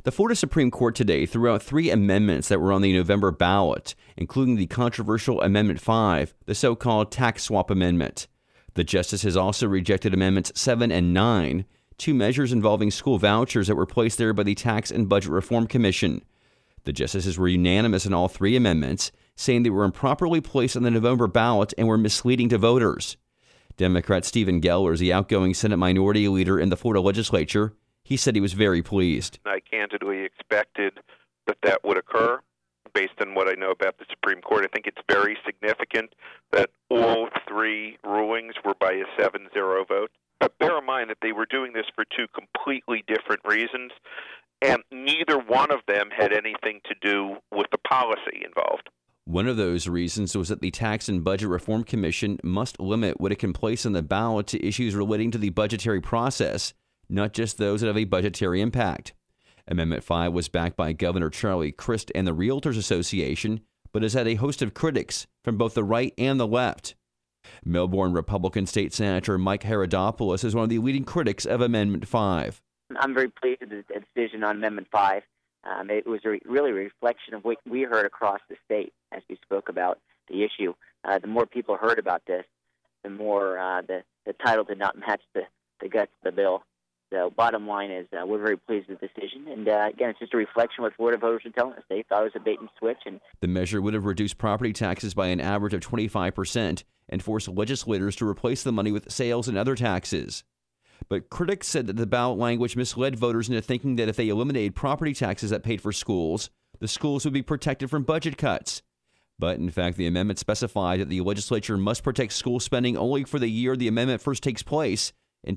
The Florida Supreme Court today threw out 3 amendments that were on the November ballot, including the controversial Amendment 5, the so-called tax swap amendment. The justice has also rejected Amendments 7 and 9, 2 measures involving school vouchers that were placed there by the Tax and Budget Reform Commission. The justices were unanimous on all 3 amendments, saying they were improperly placed on the November ballot and were misleading to voters. Democrat Stephen Geller is the outgoing Senate Minority Leader in the Florida legislature. He said he was very pleased. I candidly expected that would occur based on what I know about the Supreme Court. I think it's very significant that all 3 rulings were by a 7-0 vote. But bear in mind that they were doing this for 2 completely different reasons, and neither one of them had anything to do with the policy involved. One of those reasons was that the Tax and Budget Reform Commission must limit what it can place on the ballot to issues relating to the budgetary process, not just those that have a budgetary impact. Amendment 5 was backed by Governor Charlie Crist and the Realtors Association, but has had a host of critics from both the right and the left. Melbourne Republican State Senator Mike Herodopoulos is one of the leading critics of Amendment 5. I'm very pleased with the decision on Amendment 5. It was really a reflection of what we heard across the state as we spoke about the issue. The more people heard about this, the more the title did not match the guts of the bill. So bottom line is we're very pleased with the decision. And again, it's just a reflection of what Florida voters are telling us. They thought it was a bait and switch. And the measure would have reduced property taxes by an average of 25% and forced legislators to replace the money with sales and other taxes. But critics said that the ballot language misled voters into thinking that if they eliminated property taxes that paid for schools, the schools would be protected from budget cuts. But in fact, the amendment specified that the legislature must protect school spending only for the year the amendment first takes place, in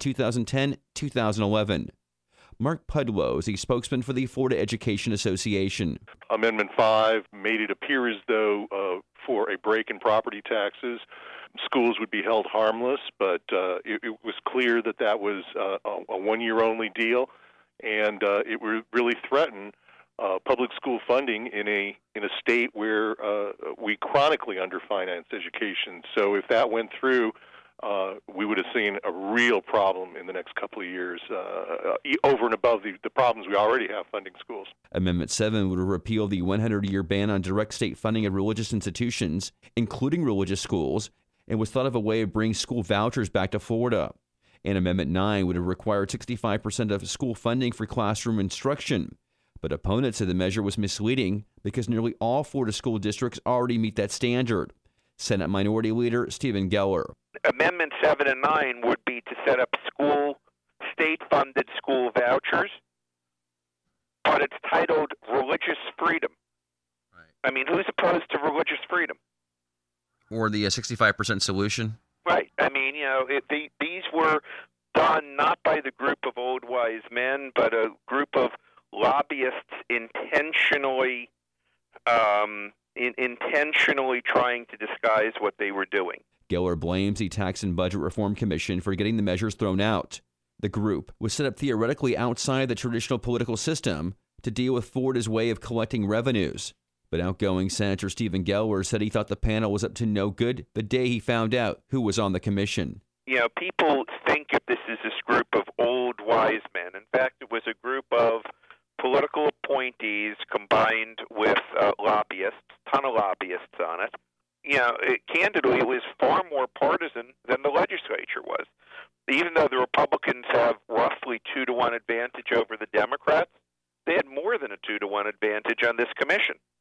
2010-2011. Mark Pudlow is the spokesman for the Florida Education Association. Amendment 5 made it appear as though for a break in property taxes, schools would be held harmless, but it was clear that was a one-year-only deal, and it would really threaten public school funding in a state where we chronically underfinance education. So if that went through, we would have seen a real problem in the next couple of years, over and above the problems we already have funding schools. Amendment 7 would repeal the 100-year ban on direct state funding of religious institutions, including religious schools, and was thought of a way of bringing school vouchers back to Florida. And Amendment 9 would have required 65% of school funding for classroom instruction. But opponents said the measure was misleading because nearly all Florida school districts already meet that standard. Senate Minority Leader Stephen Geller. Amendment 7 and 9 would be to set up state-funded school vouchers, but it's titled religious freedom. Right. I mean, who's opposed to religious freedom? Or the 65% solution? Right. I mean, these were done not by the group of old wise men, but a group of lobbyists intentionally trying to disguise what they were doing. Geller blames the Tax and Budget Reform Commission for getting the measures thrown out. The group was set up theoretically outside the traditional political system to deal with Florida's way of collecting revenues. But outgoing Senator Stephen Geller said he thought the panel was up to no good the day he found out who was on the commission. People think that this is this group of old wise men. In fact, it was a group of political appointees combined with lobbyists, ton of lobbyists on it. Candidly, it was far more partisan than the legislature was. Even though the Republicans have roughly 2-to-1 advantage over the Democrats, they had more than a 2-to-1 advantage on this commission.